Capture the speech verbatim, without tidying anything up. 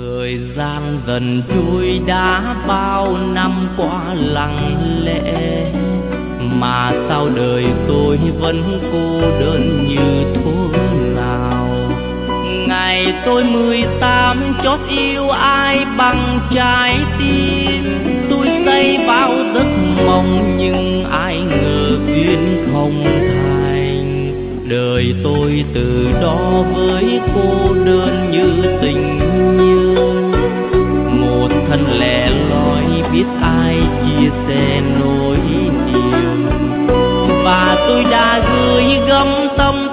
Thời gian dần trôi đã bao năm qua lặng lẽ, mà sao đời tôi vẫn cô đơn như thuở nào. Ngày tôi mười tám chót yêu ai bằng trái tim, tôi xây bao giấc mộng nhưng ai ngờ duyên không thành. Đời tôi từ đó với cô đơn như tình nhân, một thân lẻ loi biết ai chia sẻ nỗi niềm. Và tôi đã gửi gắm tâm